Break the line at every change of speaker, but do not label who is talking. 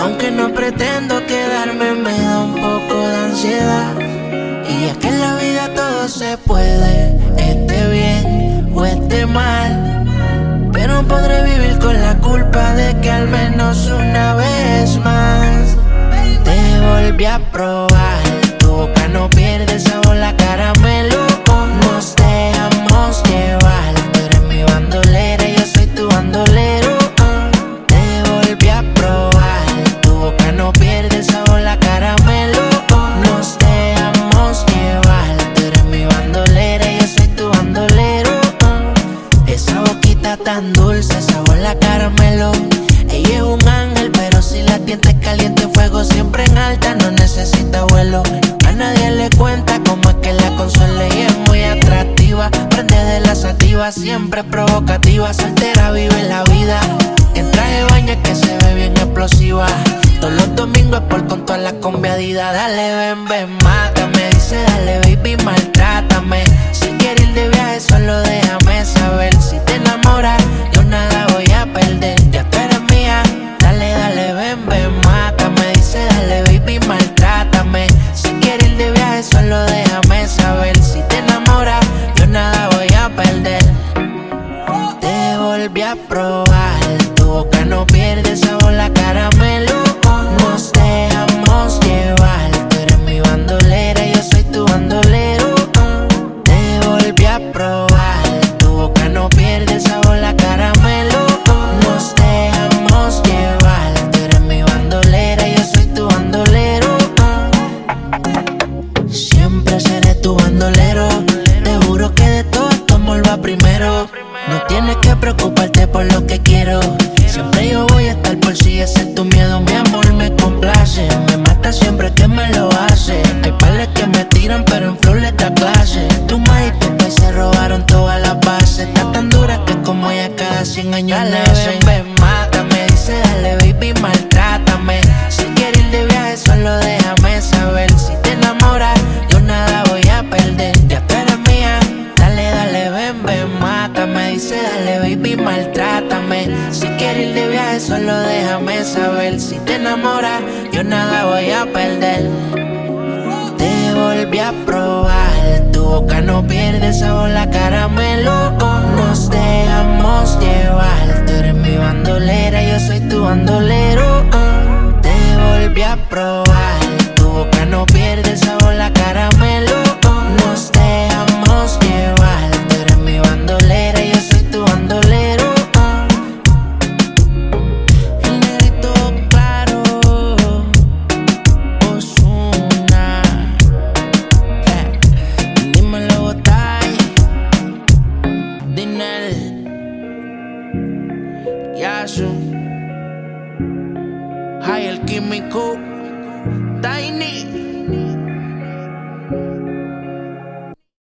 Aunque no pretendo quedarme, me da un poco de ansiedad. Y es que en la vida todo se puede, esté bien o esté mal. Pero podré vivir con la culpa de que al menos una vez más te volví a probar. Tu boca no pierde sabor, la caramelo. Nos dejamos llevar. Tú eres mi bandolera, yo soy tu bandolero. Te volví a probar. Tu boca no pierde sabor, la caramelo. Nos dejamos llevar. Tú eres mi bandolera, yo soy tu bandolero. Esa boquita tan dulce, sabor a caramelo. Ella es un ángel, pero si la tientes caliente, fuego siempre en alta, no necesita vuelo. A nadie le cuenta cómo es que la consuela y es muy atractiva. Prende de la sativa, siempre provocativa. Soltera vive la vida, en traje de baño es que se ve bien explosiva. Todos los domingos es por con todas las conviadidas. Dale, ven, ven, mátame. Dice, dale, baby, maltrátame. Si quieres ir de viaje, solo déjame saber. Si te enamoras, yo nada voy a perder. Ya tú eres mía. Dale, dale, ven, ven, mátame. Dice, dale, baby, maltrátame. Si quieres ir de viaje, solo déjame saber. Si te enamoras, yo nada voy a perder. Te volví a probar. Tu boca no pierde sabor, la caramelo. Nos dejamos llevar. Tú eres mi bandolera, yo soy tu bandolero. Te volví a probar. Tu boca no pierde sabor, la caramelo. Nos dejamos llevar. Tú eres mi bandolera, yo soy tu bandolero. Siempre seré tu bandolero. Te juro que de todo tu amor va primero. No tienes que preocuparte por lo que quiero. Siempre yo voy a estar por si ese es tu miedo. Mi amor me complace. Me mata siempre que me lo hace. Hay pales que me tiran pero en flow le da clase. Tu maíz y tu país se robaron todas las bases. Está tan dura que como ella cada 100 años nacen. Ven, ven, mátame. Dice dale baby, maltrátame. Si quieres ir de viaje solo déjame saber. Si te enamoras yo nada voy a perder. Ya tú eres mía. Dale, dale, ven, ven, mátame. Dice dale baby, maltrátame. Si quieres ir de viaje solo déjame saber. Si te enamoras yo nada voy a perder. Te volví a probar. Tu boca no pierde sabor, la caramelo. Nos dejamos llevar. Tú eres mi bandolera, yo soy tu bandolero. Te volví a probar. Tu boca no pierde sabor, la caramelo. Nos dejamos llevar. Tú eres mi bandolera, yo soy tu bandolero. El negrito claro, Ozuna. Dímelo, Botay, Dinel, Yasu, Hay el químico, Tiny.